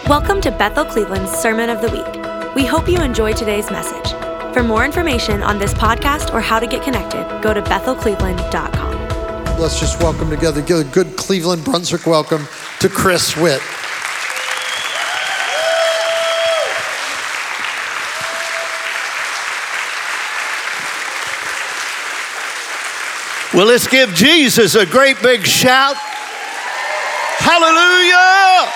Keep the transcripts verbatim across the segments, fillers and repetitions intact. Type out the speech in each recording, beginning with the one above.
Welcome to Bethel Cleveland's Sermon of the Week. We hope you enjoy today's message. For more information on this podcast or how to get connected, go to bethel cleveland dot com. Let's just welcome together, give a good Cleveland Brunswick welcome to Chris Witt. Well, let's give Jesus a great big shout. Hallelujah!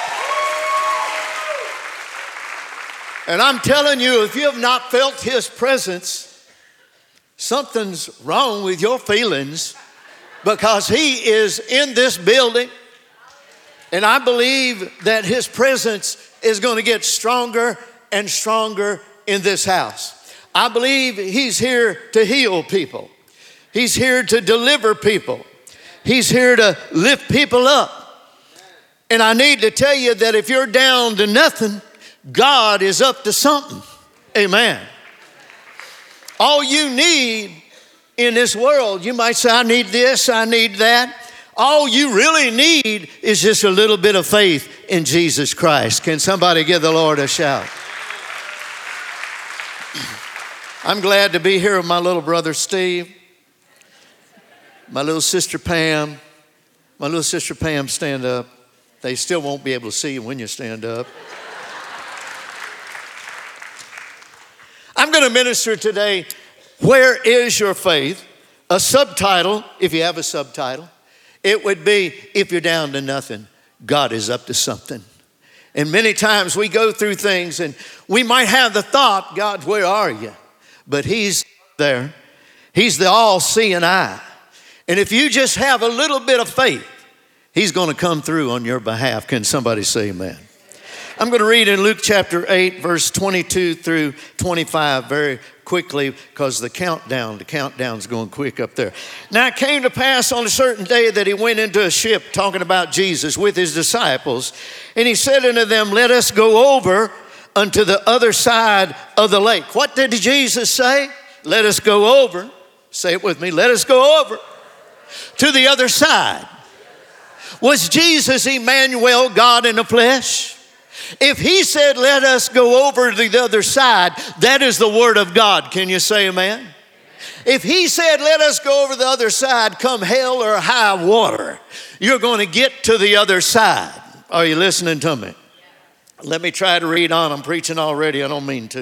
And I'm telling you, if you have not felt his presence, something's wrong with your feelings, because he is in this building. And I believe that his presence is going to get stronger and stronger in this house. I believe he's here to heal people. He's here to deliver people. He's here to lift people up. And I need to tell you that if you're down to nothing, God is up to something. Amen. All you need in this world, you might say, I need this, I need that. All you really need is just a little bit of faith in Jesus Christ. Can somebody give the Lord a shout? I'm glad to be here with my little brother Steve, my little sister Pam. My little sister Pam, stand up. They still won't be able to see you when you stand up. I'm going to minister today, Where is Your Faith? A subtitle, if you have a subtitle, it would be, if you're down to nothing, God is up to something. And many times we go through things and we might have the thought, God, where are you? But he's there. He's the all-seeing eye. And if you just have a little bit of faith, he's going to come through on your behalf. Can somebody say amen? I'm going to read in Luke chapter eight, verse twenty-two through twenty-five very quickly, because the countdown, the countdown's going quick up there. Now it came to pass on a certain day that he went into a ship, talking about Jesus, with his disciples. And he said unto them, let us go over unto the other side of the lake. What did Jesus say? Let us go over. Say it with me. Let us go over to the other side. Was Jesus Emmanuel, God in the flesh? If he said, let us go over to the other side, that is the word of God. Can you say amen? If he said, let us go over the other side, come hell or high water, you're going to get to the other side. Are you listening to me? Let me try to read on. I'm preaching already. I don't mean to.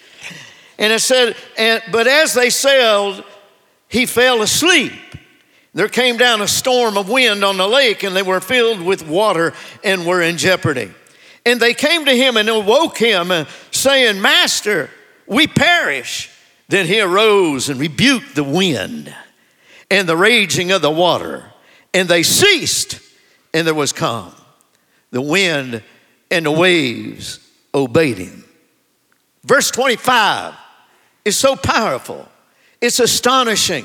And it said, and, but as they sailed, he fell asleep. There came down a storm of wind on the lake, and they were filled with water and were in jeopardy. And they came to him and awoke him, uh, saying, Master, we perish. Then he arose and rebuked the wind and the raging of the water, and they ceased, and there was calm. The wind and the waves obeyed him. Verse twenty-five is so powerful. It's astonishing.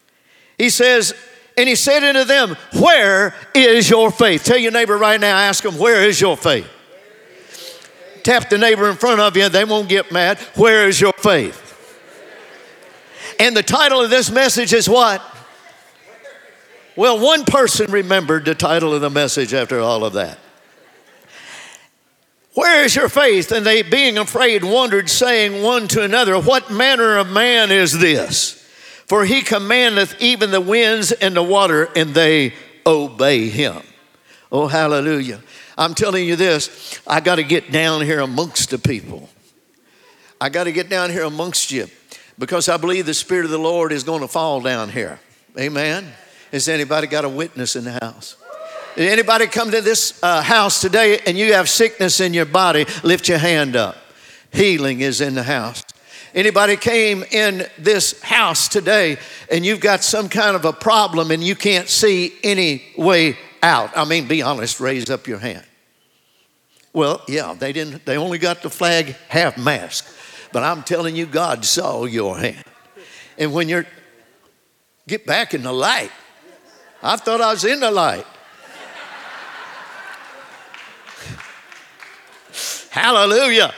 He says, and he said unto them, where is your faith? Tell your neighbor right now, ask them, where is your faith? Tap the neighbor in front of you, they won't get mad. Where is your faith? And the title of this message is what? Well, one person remembered the title of the message after all of that. Where is your faith? And they, being afraid, wondered, saying one to another, what manner of man is this? For he commandeth even the winds and the water, and they obey him. Oh, hallelujah. I'm telling you this, I got to get down here amongst the people. I got to get down here amongst you, because I believe the Spirit of the Lord is going to fall down here. Amen. Has anybody got a witness in the house? Did anybody come to this uh, house today and you have sickness in your body? Lift your hand up. Healing is in the house. Anybody came in this house today and you've got some kind of a problem and you can't see any way out? I mean, be honest, raise up your hand. Well, yeah, they didn't, they only got the flag half mast. But I'm telling you, God saw your hand. And when you're, get back in the light. I thought I was in the light. Hallelujah.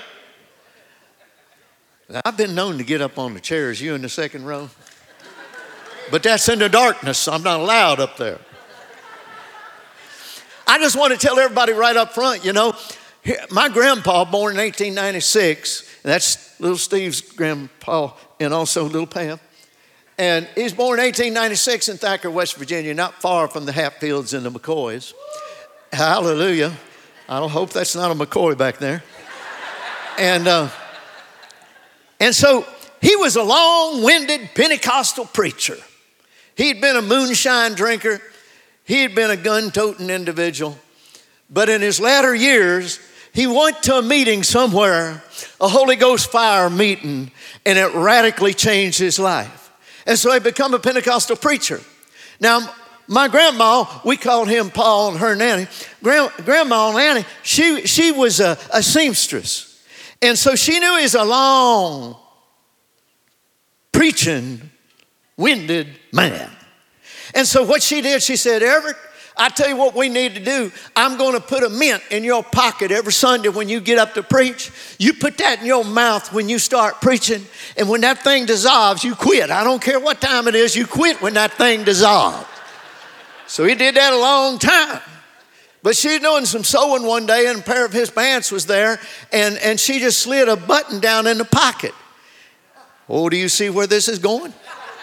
I've been known to get up on the chairs. You in the second row? But that's in the darkness. I'm not allowed up there. I just want to tell everybody right up front, you know, my grandpa, born in eighteen ninety-six, and that's little Steve's grandpa and also little Pam. And he's born in eighteen ninety-six in Thacker, West Virginia, not far from the Hatfields and the McCoys. Hallelujah. I don't hope that's not a McCoy back there. And, uh, and so he was a long-winded Pentecostal preacher. He'd been a moonshine drinker. He'd been a gun-toting individual. But in his latter years, he went to a meeting somewhere, a Holy Ghost fire meeting, and it radically changed his life. And so he became a Pentecostal preacher. Now, my grandma, we called him Paul and her Nanny. Grand, grandma Nanny, she, she was a, a seamstress. And so she knew he was a long, preaching, winded man. And so what she did, she said, Everett, I tell you what we need to do. I'm going to put a mint in your pocket every Sunday when you get up to preach. You put that in your mouth when you start preaching. And when that thing dissolves, you quit. I don't care what time it is. You quit when that thing dissolves. So he did that a long time. But she was doing some sewing one day, and a pair of his pants was there. And, and she just slid a button down in the pocket. Oh, do you see where this is going?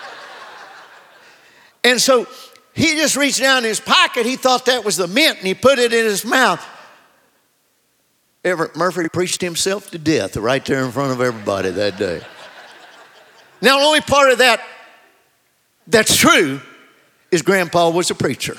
And so he just reached down in his pocket. He thought that was the mint, and he put it in his mouth. Everett Murphy preached himself to death right there in front of everybody that day. Now, the only part of that that's true is Grandpa was a preacher.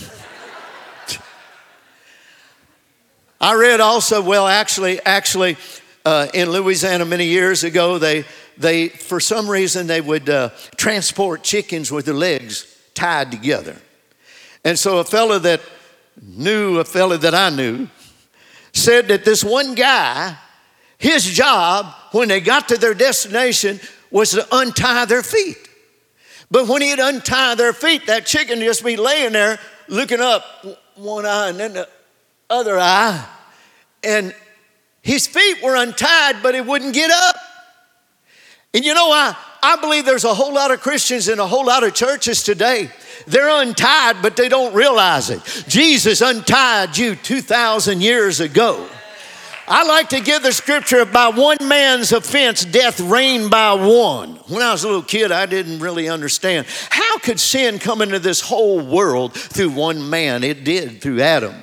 I read also, well, actually, actually, uh, in Louisiana many years ago, they, they for some reason, they would uh, transport chickens with their legs tied together. And so a fellow that knew a fellow that I knew said that this one guy, his job when they got to their destination was to untie their feet. But when he'd untie their feet, that chicken would just be laying there looking up, one eye and then the other eye. And his feet were untied, but he wouldn't get up. And you know, I, I believe there's a whole lot of Christians in a whole lot of churches today. They're untied, but they don't realize it. Jesus untied you two thousand years ago. I like to give the scripture, by one man's offense, death reigned by one. When I was a little kid, I didn't really understand. How could sin come into this whole world through one man? It did, through Adam.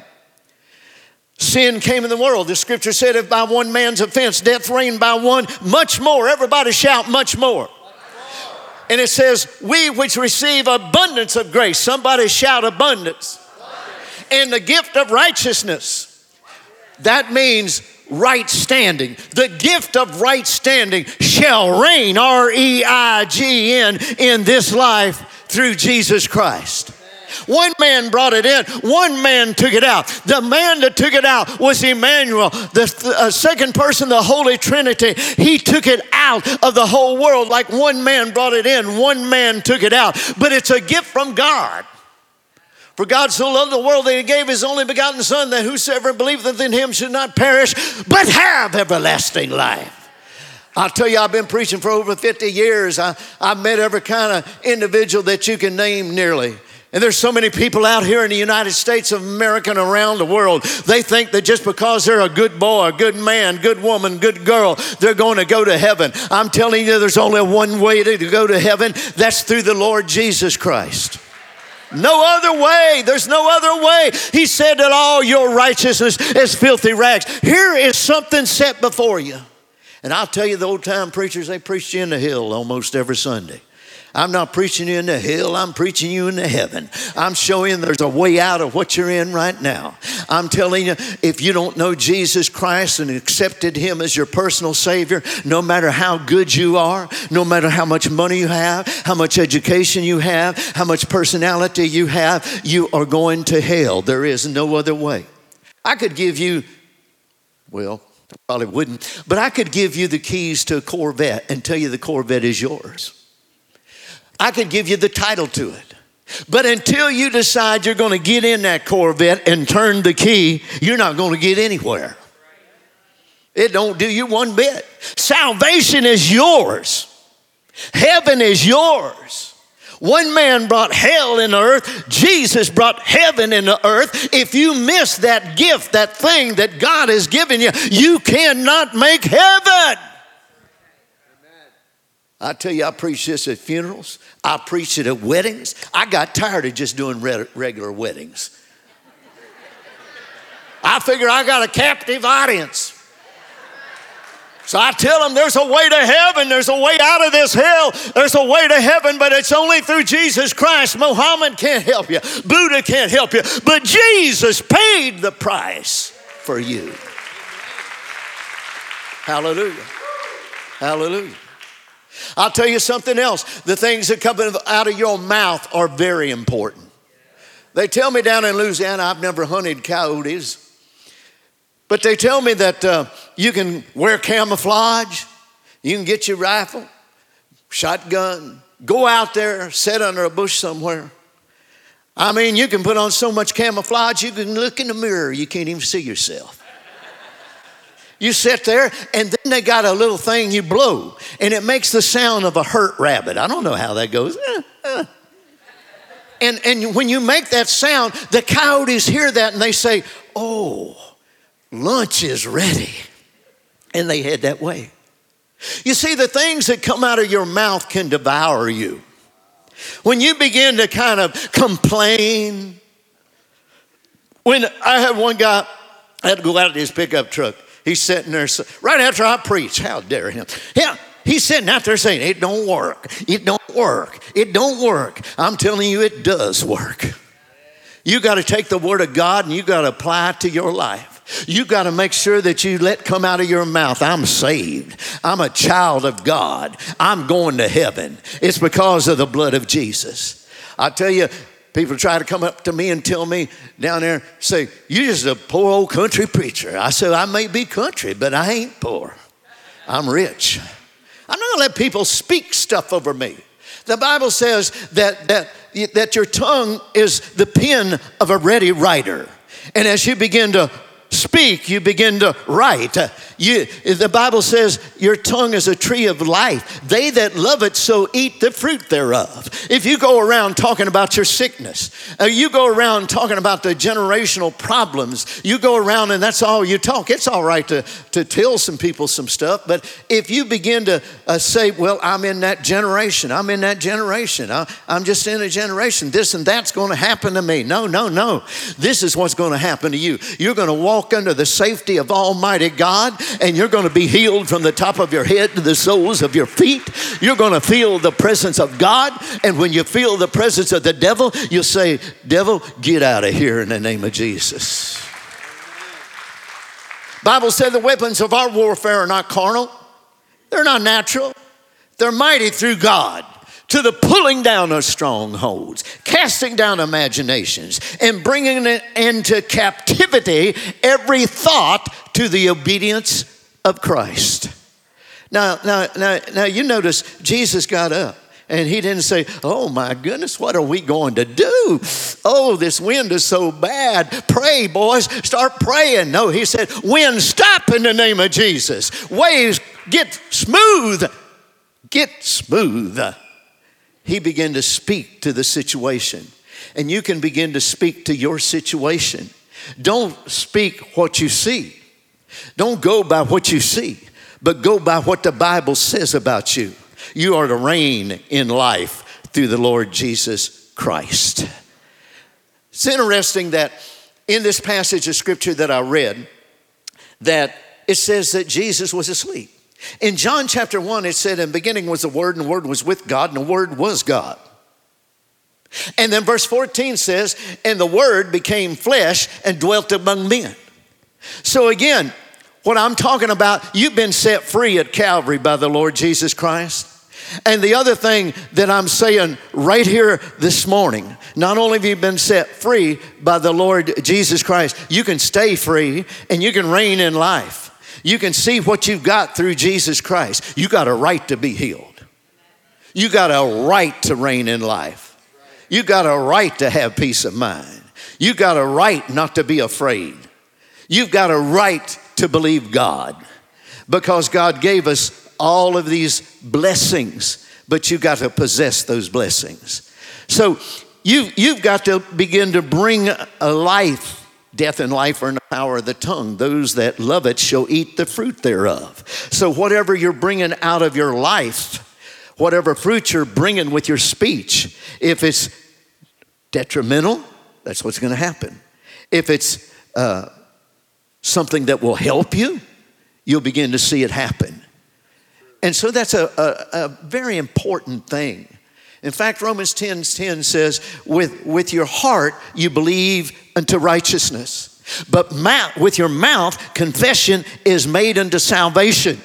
Sin came in the world. The scripture said, if by one man's offense, death reigned by one, much more. Everybody shout, much more. And it says, we which receive abundance of grace. Somebody shout abundance. And the gift of righteousness. That means right standing. The gift of right standing shall reign, R E I G N, in this life through Jesus Christ. One man brought it in. One man took it out. The man that took it out was Emmanuel, the uh, second person, the Holy Trinity. He took it out of the whole world like one man brought it in. One man took it out. But it's a gift from God. For God so loved the world that he gave his only begotten Son, that whosoever believeth in him should not perish, but have everlasting life. I'll tell you, I've been preaching for over fifty years. I, I've met every kind of individual that you can name nearly. And there's so many people out here in the United States of America and around the world. They think that just because they're a good boy, a good man, good woman, good girl, they're going to go to heaven. I'm telling you, there's only one way to go to heaven. That's through the Lord Jesus Christ. No other way. There's no other way. He said that all your righteousness is filthy rags. Here is something set before you. And I'll tell you, the old time preachers, they preach you in the hill almost every Sunday. I'm not preaching you into hell. I'm preaching you into heaven. I'm showing you there's a way out of what you're in right now. I'm telling you, if you don't know Jesus Christ and accepted him as your personal Savior, no matter how good you are, no matter how much money you have, how much education you have, how much personality you have, you are going to hell. There is no other way. I could give you, well, I probably wouldn't, but I could give you the keys to a Corvette and tell you the Corvette is yours. I could give you the title to it. But until you decide you're going to get in that Corvette and turn the key, you're not going to get anywhere. It don't do you one bit. Salvation is yours. Heaven is yours. One man brought hell in the earth. Jesus brought heaven in the earth. If you miss that gift, that thing that God has given you, you cannot make heaven. I tell you, I preach this at funerals. I preach it at weddings. I got tired of just doing re- regular weddings. I figure I got a captive audience. So I tell them there's a way to heaven. There's a way out of this hell. There's a way to heaven, but it's only through Jesus Christ. Muhammad can't help you. Buddha can't help you. But Jesus paid the price for you. Hallelujah. Hallelujah. I'll tell you something else. The things that come out of your mouth are very important. They tell me down in Louisiana, I've never hunted coyotes, but they tell me that uh, you can wear camouflage, you can get your rifle, shotgun, go out there, sit under a bush somewhere. I mean, you can put on so much camouflage, you can look in the mirror, you can't even see yourself. You sit there, and then they got a little thing you blow, and it makes the sound of a hurt rabbit. I don't know how that goes. Eh, eh. And, and when you make that sound, the coyotes hear that, and they say, oh, lunch is ready. And they head that way. You see, the things that come out of your mouth can devour you. When you begin to kind of complain. When I had one guy, I had to go out to his pickup truck. He's sitting there, right after I preach, how dare him. Yeah, he's sitting out there saying, it don't work, it don't work, it don't work. I'm telling you, it does work. You got to take the word of God and you got to apply it to your life. You got to make sure that you let come out of your mouth, I'm saved. I'm a child of God. I'm going to heaven. It's because of the blood of Jesus. I tell you, people try to come up to me and tell me down there, say, you just a poor old country preacher. I said, I may be country, but I ain't poor. I'm rich. I'm not going to let people speak stuff over me. The Bible says that, that, that your tongue is the pen of a ready writer. And as you begin to speak, you begin to write. You, the Bible says your tongue is a tree of life. They that love it so eat the fruit thereof. If you go around talking about your sickness, uh, you go around talking about the generational problems, you go around and that's all you talk. It's all right to, to tell some people some stuff, but if you begin to uh, say, well, I'm in that generation, I'm in that generation, I, I'm just in a generation, this and that's going to happen to me. No, no, no. This is what's going to happen to you. You're going to walk under the safety of Almighty God, and you're going to be healed from the top of your head to the soles of your feet. You're going to feel the presence of God, and when you feel the presence of the devil, you'll say, devil, get out of here in the name of Jesus. Bible said the weapons of our warfare are not carnal. They're not natural. They're mighty through God to the pulling down of strongholds, casting down imaginations, and bringing it into captivity every thought to the obedience of Christ. Now, now, now, now you notice Jesus got up and he didn't say, oh my goodness, what are we going to do? Oh, this wind is so bad. Pray, boys, start praying. No, he said, wind, stop in the name of Jesus. Waves, get smooth, get smooth. He began to speak to the situation. And you can begin to speak to your situation. Don't speak what you see. Don't go by what you see, but go by what the Bible says about you. You are to reign in life through the Lord Jesus Christ. It's interesting that in this passage of scripture that I read, that it says that Jesus was asleep. In John chapter one, it said, in the beginning was the Word, and the Word was with God, and the Word was God. And then verse fourteen says, and the Word became flesh and dwelt among men. So again, what I'm talking about, you've been set free at Calvary by the Lord Jesus Christ. And the other thing that I'm saying right here this morning, not only have you been set free by the Lord Jesus Christ, you can stay free and you can reign in life. You can see what you've got through Jesus Christ. You got a right to be healed. You got a right to reign in life. You got a right to have peace of mind. You got a right not to be afraid. You've got a right to believe God, because God gave us all of these blessings, but you got to possess those blessings. So you, you've got to begin to bring a life. Death and life are in the power of the tongue. Those that love it shall eat the fruit thereof. So whatever you're bringing out of your life, whatever fruit you're bringing with your speech, if it's detrimental, that's what's going to happen. If it's uh, something that will help you, you'll begin to see it happen. And so that's a, a, a very important thing. In fact, Romans ten ten says, with, with your heart you believe unto righteousness, but mouth, with your mouth confession is made unto salvation.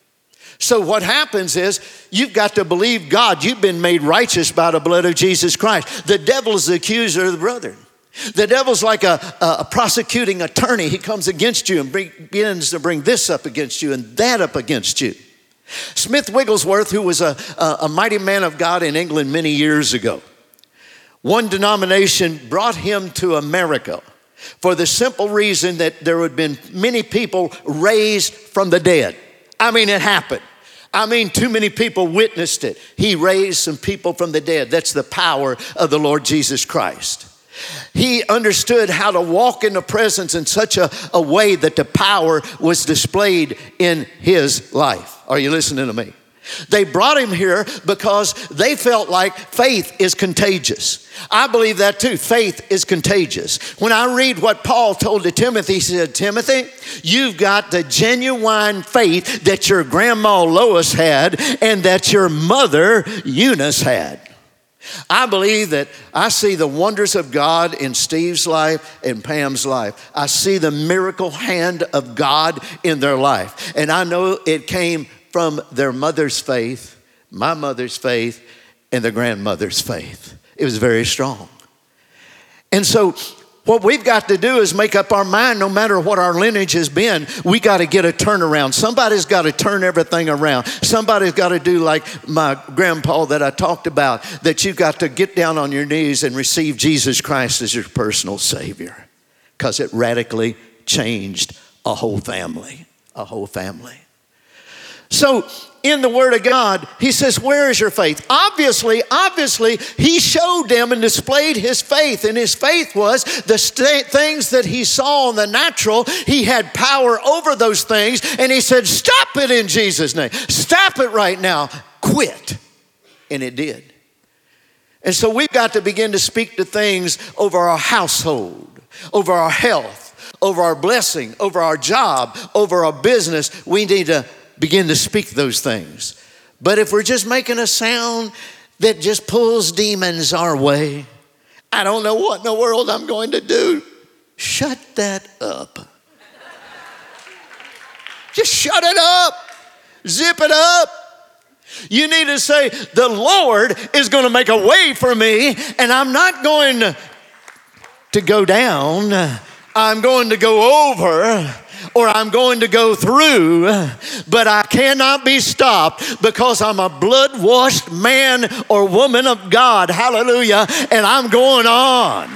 So what happens is you've got to believe God. You've been made righteous by the blood of Jesus Christ. The devil is the accuser of the brethren. The devil's like a, a prosecuting attorney. He comes against you and bring, begins to bring this up against you and that up against you. Smith Wigglesworth, who was a, a, a mighty man of God in England many years ago, one denomination brought him to America for the simple reason that there had been many people raised from the dead. I mean, it happened. I mean, too many people witnessed it. He raised some people from the dead. That's the power of the Lord Jesus Christ. He understood how to walk in the presence in such a, a way that the power was displayed in his life. Are you listening to me? They brought him here because they felt like faith is contagious. I believe that too. Faith is contagious. When I read what Paul told to Timothy, he said, Timothy, you've got the genuine faith that your grandma Lois had and that your mother Eunice had. I believe that I see the wonders of God in Steve's life and Pam's life. I see the miracle hand of God in their life. And I know it came from their mother's faith, my mother's faith, and their grandmother's faith. It was very strong. And so what we've got to do is make up our mind, no matter what our lineage has been, we got to get a turnaround. Somebody's got to turn everything around. Somebody's got to do like my grandpa that I talked about, that you've got to get down on your knees and receive Jesus Christ as your personal Savior, because it radically changed a whole family, a whole family. So in the Word of God, he says, where is your faith? Obviously, obviously, he showed them and displayed his faith. And his faith was the st- things that he saw in the natural. He had power over those things. And he said, stop it in Jesus' name. Stop it right now. Quit. And it did. And so we've got to begin to speak to things over our household, over our health, over our blessing, over our job, over our business. We need to begin to speak those things. But if we're just making a sound that just pulls demons our way, I don't know what in the world I'm going to do. Shut that up. Just shut it up. Zip it up. You need to say, the Lord is going to make a way for me, and I'm not going to go down. I'm going to go over, or I'm going to go through, but I cannot be stopped because I'm a blood-washed man or woman of God. Hallelujah. And I'm going on.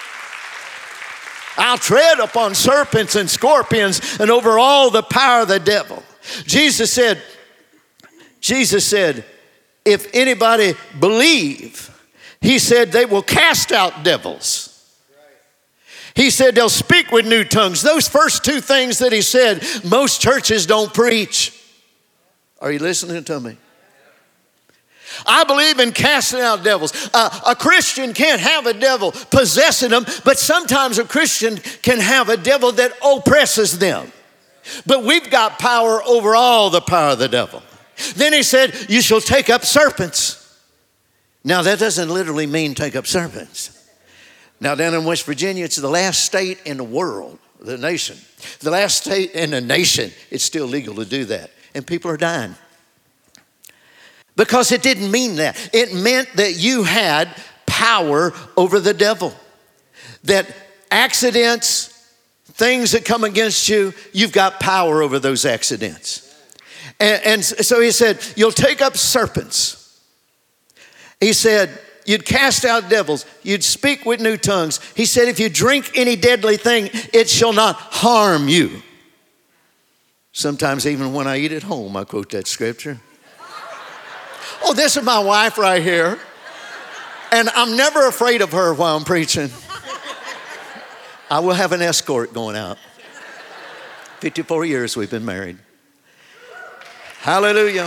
I'll tread upon serpents and scorpions and over all the power of the devil. Jesus said, Jesus said, if anybody believe, he said they will cast out devils. He said they'll speak with new tongues. Those first two things that he said, most churches don't preach. Are you listening to me? I believe in casting out devils. Uh, a Christian can't have a devil possessing them, but sometimes a Christian can have a devil that oppresses them. But we've got power over all the power of the devil. Then he said, you shall take up serpents. Now that doesn't literally mean take up serpents. Now, down in West Virginia, it's the last state in the world, the nation. The last state in the nation, it's still legal to do that. And people are dying. Because it didn't mean that. It meant that you had power over the devil. That accidents, things that come against you, you've got power over those accidents. And, and so he said, you'll take up serpents. He said, you'd cast out devils. You'd speak with new tongues. He said, if you drink any deadly thing, it shall not harm you. Sometimes even when I eat at home, I quote that scripture. Oh, this is my wife right here. And I'm never afraid of her while I'm preaching. I will have an escort going out. fifty-four years we've been married. Hallelujah.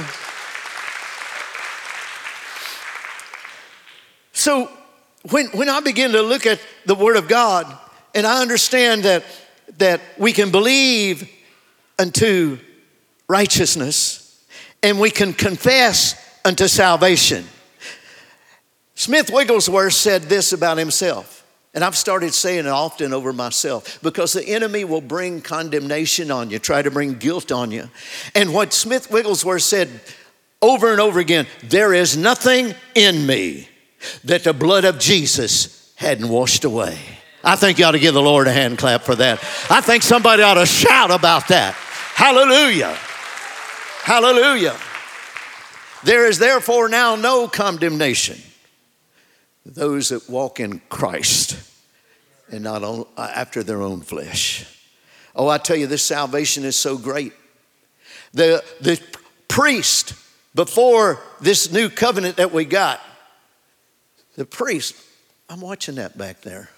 So when, when I begin to look at the Word of God, and I understand that, that we can believe unto righteousness, and we can confess unto salvation. Smith Wigglesworth said this about himself, and I've started saying it often over myself, because the enemy will bring condemnation on you, try to bring guilt on you. And what Smith Wigglesworth said over and over again, there is nothing in me that the blood of Jesus hadn't washed away. I think you ought to give the Lord a hand clap for that. I think somebody ought to shout about that. Hallelujah. Hallelujah. There is therefore now no condemnation for those that walk in Christ and not on, after their own flesh. Oh, I tell you, this salvation is so great. The, the priest, before this new covenant that we got, the priest, I'm watching that back there.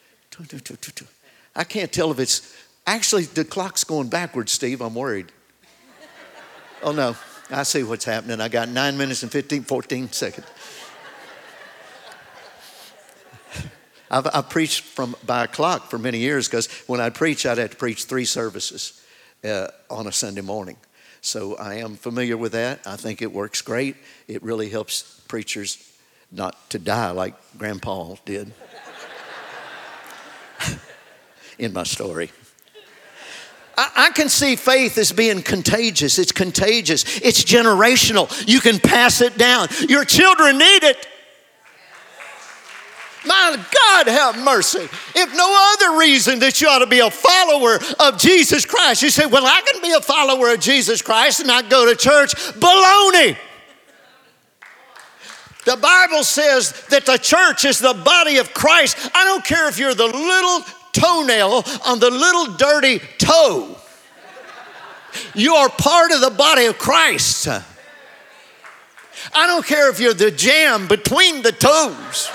I can't tell if it's, actually the clock's going backwards, Steve, I'm worried. Oh no, I see what's happening. I got nine minutes and fifteen, fourteen seconds. I've, I've preached from by a clock for many years, because when I preach, I'd have to preach three services uh, on a Sunday morning. So I am familiar with that. I think it works great. It really helps preachers not to die like Grandpa did in my story. I, I can see faith as being contagious. It's contagious. It's generational. You can pass it down. Your children need it. My God, have mercy. If no other reason that you ought to be a follower of Jesus Christ. You say, well, I can be a follower of Jesus Christ and not go to church. Baloney. The Bible says that the church is the body of Christ. I don't care if you're the little toenail on the little dirty toe. You are part of the body of Christ. I don't care if you're the jam between the toes.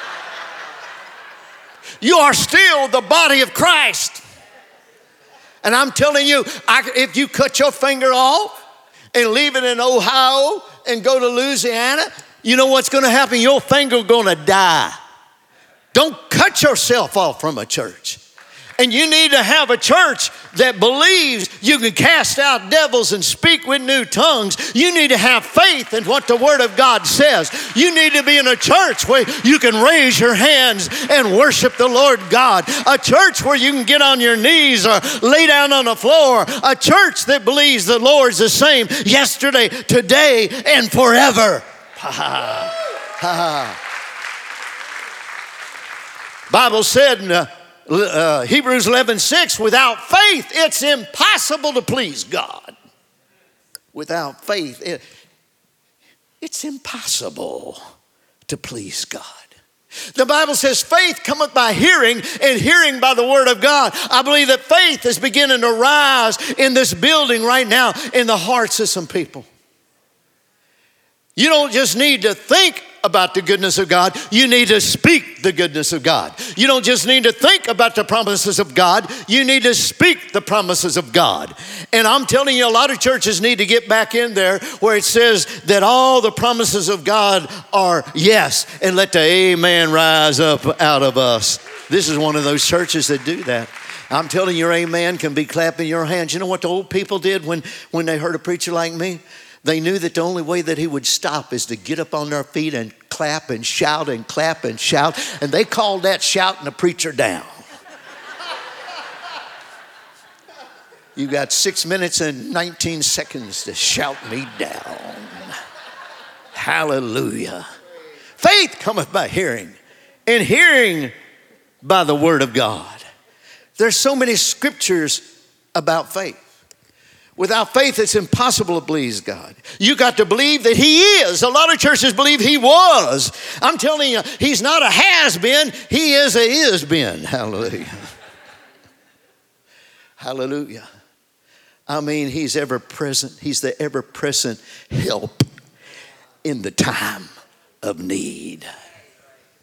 You are still the body of Christ. And I'm telling you, I, if you cut your finger off and leave it in Ohio and go to Louisiana, you know what's going to happen? Your finger's going to die. Don't cut yourself off from a church. And you need to have a church that believes you can cast out devils and speak with new tongues. You need to have faith in what the Word of God says. You need to be in a church where you can raise your hands and worship the Lord God. A church where you can get on your knees or lay down on the floor. A church that believes the Lord's the same yesterday, today, and forever. Ha ha. Ha. Bible said in uh, uh, Hebrews eleven six, without faith, it's impossible to please God. Without faith, it, it's impossible to please God. The Bible says faith cometh by hearing, and hearing by the Word of God. I believe that faith is beginning to rise in this building right now in the hearts of some people. You don't just need to think about the goodness of God. You need to speak the goodness of God. You don't just need to think about the promises of God. You need to speak the promises of God. And I'm telling you, a lot of churches need to get back in there where it says that all the promises of God are yes, and let the amen rise up out of us. This is one of those churches that do that. I'm telling you, your amen can be clapping your hands. You know what the old people did when, when they heard a preacher like me? They knew that the only way that he would stop is to get up on their feet and clap and shout and clap and shout. And they called that shouting the preacher down. You got six minutes and nineteen seconds to shout me down. Hallelujah. Faith cometh by hearing, and hearing by the Word of God. There's so many scriptures about faith. Without faith, it's impossible to please God. You got to believe that He is. A lot of churches believe He was. I'm telling you, He's not a has-been. He is a is-been. Hallelujah. Hallelujah. I mean, He's ever present. He's the ever-present help in the time of need.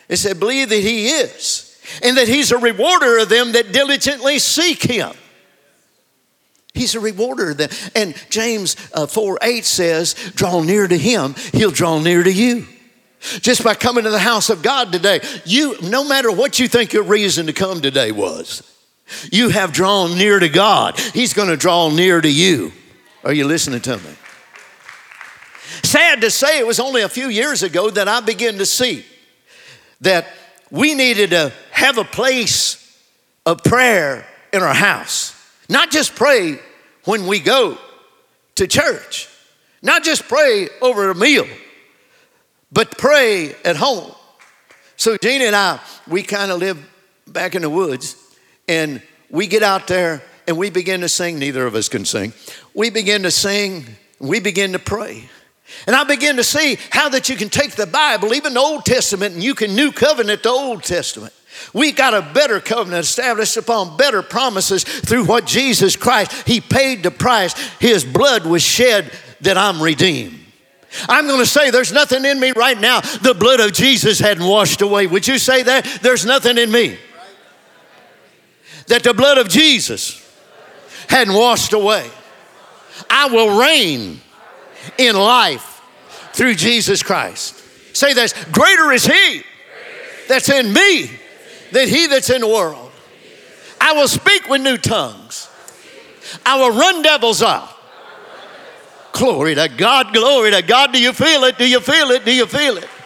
It said, believe that he is, and that he's a rewarder of them that diligently seek him. He's a rewarder of them. And James uh, four eight says, draw near to him, he'll draw near to you. Just by coming to the house of God today, you, no matter what you think your reason to come today was, you have drawn near to God. He's going to draw near to you. Are you listening to me? Sad to say, it was only a few years ago that I began to see that we needed to have a place of prayer in our house. Not just pray when we go to church. Not just pray over a meal, but pray at home. So Gina and I, we kind of live back in the woods, and we get out there and we begin to sing. Neither of us can sing. We begin to sing, we begin to pray. And I begin to see how that you can take the Bible, even the Old Testament, and you can new covenant the Old Testament. We got a better covenant established upon better promises through what Jesus Christ, he paid the price. His blood was shed that I'm redeemed. I'm going to say there's nothing in me right now the blood of Jesus hadn't washed away. Would you say that? There's nothing in me that the blood of Jesus hadn't washed away. I will reign in life through Jesus Christ. Say this, greater is he that's in me than he that's in the world. I will speak with new tongues. I will run devils out. Glory to God, glory to God. Do you feel it? Do you feel it? Do you feel it?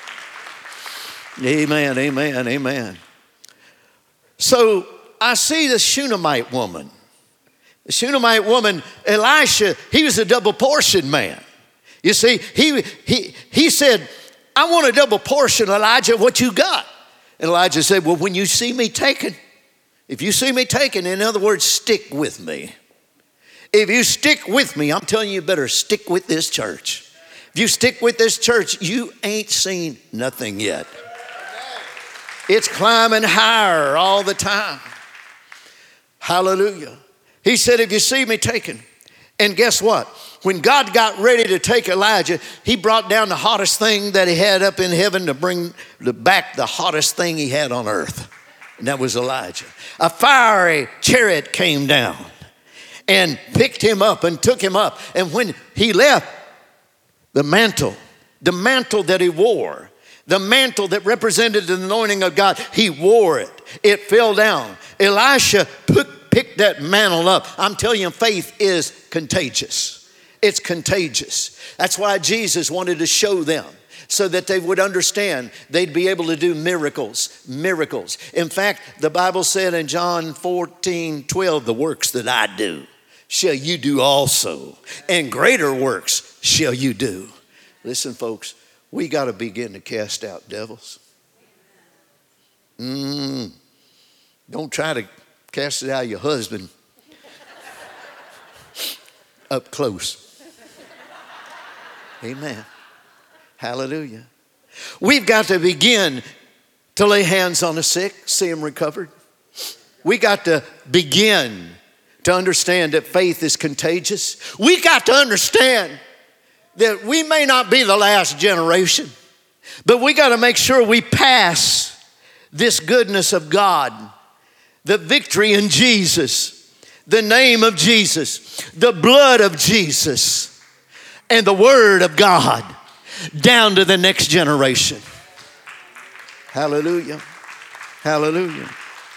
Amen, amen, amen. So I see the Shunammite woman. The Shunammite woman, Elisha, he was a double portion man. You see, he, he, he said, I want a double portion, Elijah, what you got. And Elijah said, well, when you see me taken, if you see me taken, in other words, stick with me. If you stick with me, I'm telling you, you better stick with this church. If you stick with this church, you ain't seen nothing yet. It's climbing higher all the time. Hallelujah. He said, if you see me taken, and guess what? When God got ready to take Elijah, he brought down the hottest thing that he had up in heaven to bring back the hottest thing he had on earth. And that was Elijah. A fiery chariot came down and picked him up and took him up. And when he left, the mantle, the mantle that he wore, the mantle that represented the anointing of God, he wore it. It fell down. Elisha put Pick that mantle up. I'm telling you, faith is contagious. It's contagious. That's why Jesus wanted to show them so that they would understand they'd be able to do miracles, miracles. In fact, the Bible said in John fourteen twelve, the works that I do shall you do also, and greater works shall you do. Listen, folks, we got to begin to cast out devils. Mm. Don't try to cast it out of your husband up close. Amen. Hallelujah. We've got to begin to lay hands on the sick, see them recovered. We got to begin to understand that faith is contagious. We got to understand that we may not be the last generation, but we got to make sure we pass this goodness of God, the victory in Jesus, the name of Jesus, the blood of Jesus, and the word of God down to the next generation. Hallelujah. Hallelujah.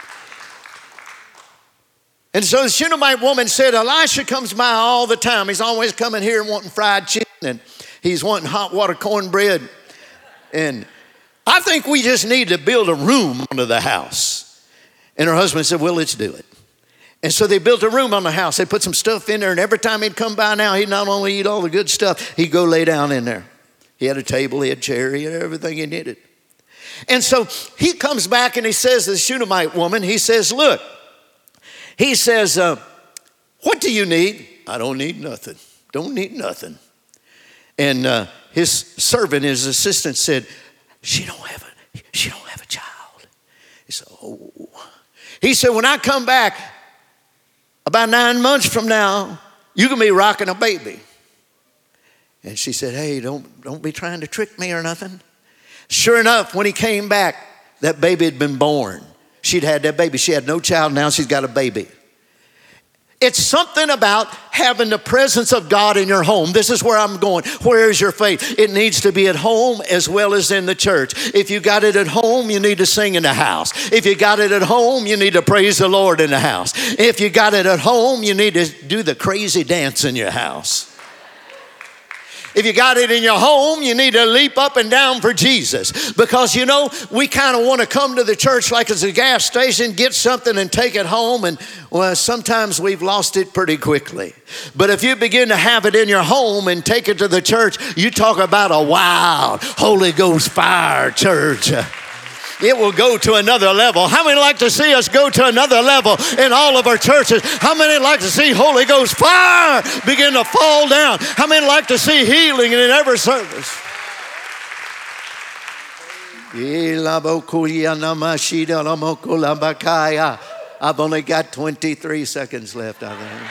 And so the Shunammite woman said, Elisha comes by all the time. He's always coming here wanting fried chicken, and he's wanting hot water cornbread. And I think we just need to build a room under the house. And her husband said, well, let's do it. And so they built a room on the house. They put some stuff in there, and every time he'd come by now, he'd not only eat all the good stuff, he'd go lay down in there. He had a table, he had a chair, he had everything he needed. And so he comes back and he says to the Shunammite woman, he says, look, he says, uh, what do you need? I don't need nothing. Don't need nothing. And uh, his servant, his assistant said, she don't have a, she don't have a child. He said, oh. He said, when I come back about nine months from now, you're going to be rocking a baby. And she said, hey, don't, don't be trying to trick me or nothing. Sure enough, when he came back, that baby had been born. She'd had that baby. She had no child. Now she's got a baby. It's something about having the presence of God in your home. This is where I'm going. Where is your faith? It needs to be at home as well as in the church. If you got it at home, you need to sing in the house. If you got it at home, you need to praise the Lord in the house. If you got it at home, you need to do the crazy dance in your house. If you got it in your home, you need to leap up and down for Jesus. Because, you know, we kind of want to come to the church like it's a gas station, get something and take it home. And, well, sometimes we've lost it pretty quickly. But if you begin to have it in your home and take it to the church, you talk about a wild Holy Ghost fire church. It will go to another level. How many like to see us go to another level in all of our churches? How many like to see Holy Ghost fire begin to fall down? How many like to see healing in every service? I've only got twenty-three seconds left, I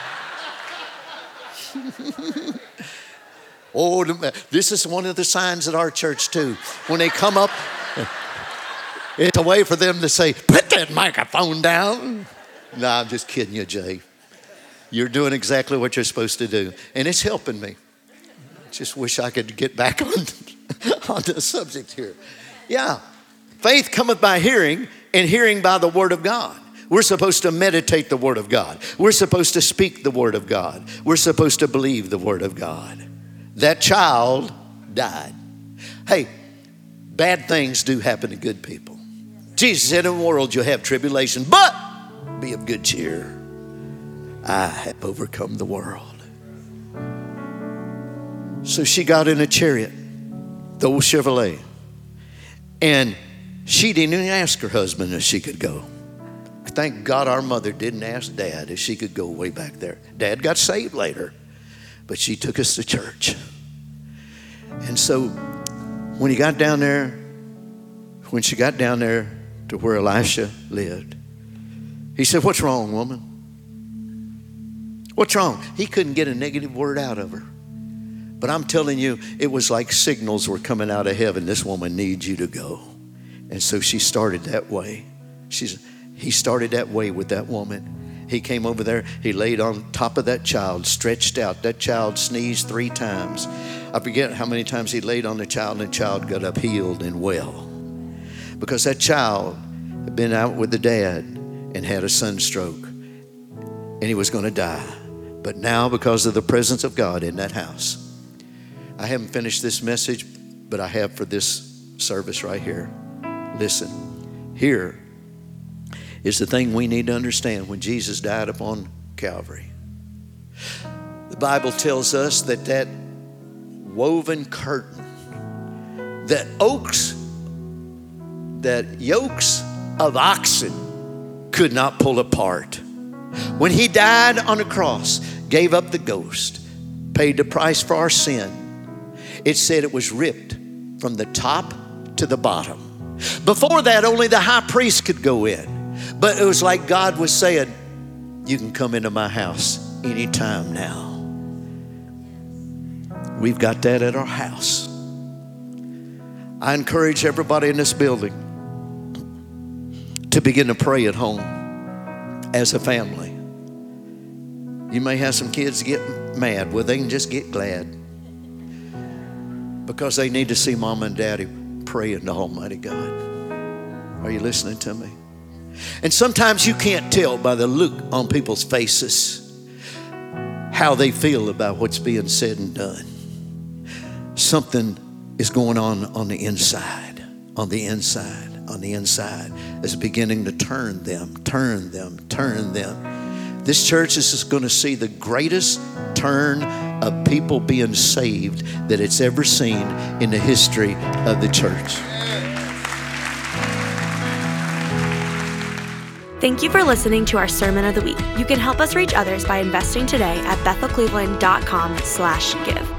think. Oh, this is one of the signs at our church too. When they come up, it's a way for them to say, put that microphone down. No, I'm just kidding you, Jay. You're doing exactly what you're supposed to do. And it's helping me. Just wish I could get back on, on the subject here. Yeah. Faith cometh by hearing, and hearing by the word of God. We're supposed to meditate the word of God. We're supposed to speak the word of God. We're supposed to believe the word of God. That child died. Hey, bad things do happen to good people. Jesus said, in the world you'll have tribulation, but be of good cheer. I have overcome the world. So she got in a chariot, the old Chevrolet, and she didn't even ask her husband if she could go. Thank God our mother didn't ask Dad if she could go way back there. Dad got saved later, but she took us to church. And so when he got down there, when she got down there to where Elisha lived, he said, what's wrong, woman? What's wrong? He couldn't get a negative word out of her. But I'm telling you, it was like signals were coming out of heaven. This woman needs you to go. And so she started that way. She's, he started that way with that woman. He came over there. He laid on top of that child, stretched out. That child sneezed three times. I forget how many times he laid on the child, and the child got up healed and well. Because that child had been out with the dad and had a sunstroke, and he was going to die. But now, because of the presence of God in that house, I haven't finished this message, but I have for this service right here. Listen, here is the thing we need to understand when Jesus died upon Calvary. The Bible tells us that that woven curtain, that oaks, that yokes of oxen could not pull apart. When he died on the cross, gave up the ghost, paid the price for our sin, it said it was ripped from the top to the bottom. Before that, only the high priest could go in. But it was like God was saying, you can come into my house anytime now. We've got that at our house. I encourage everybody in this building to begin to pray at home as a family. You may have some kids get mad. Well, they can just get glad, because they need to see mom and daddy praying to Almighty God. Are you listening to me? And sometimes you can't tell by the look on people's faces how they feel about what's being said and done. Something is going on on the inside, on the inside, on the inside. Is beginning to turn them, turn them, turn them. This church is just going to see the greatest turn of people being saved that it's ever seen in the history of the church. Thank you for listening to our Sermon of the Week. You can help us reach others by investing today at bethelcleveland dot com slash give.